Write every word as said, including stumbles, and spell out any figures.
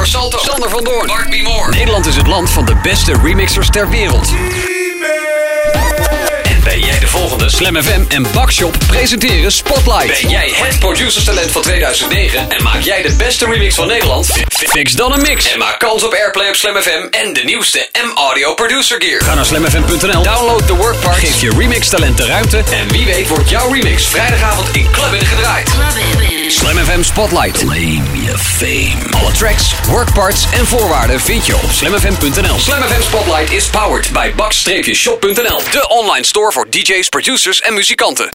Igor Salto, Sander van Doorn, Bart B. Moore. Nederland is het land van de beste remixers ter wereld. En ben jij de volgende? Slam F M en Bakshop presenteren Spotlight. Ben jij het producerstalent van tweeduizend negen en maak jij de beste remix van Nederland? Fix dan een mix en maak kans op airplay op Slam F M en de nieuwste M-Audio producer gear. Ga naar slam f m punt n l, download de workparts, geef je remix talent de ruimte en wie weet wordt jouw remix vrijdagavond in Clubbin gedraaid. Slam F M Spotlight. Claim your fame. Alle tracks, workparts en voorwaarden vind je op slam f m punt n l. Slam F M Spotlight is powered by baks shop punt n l. De online store voor D J's, producers en muzikanten.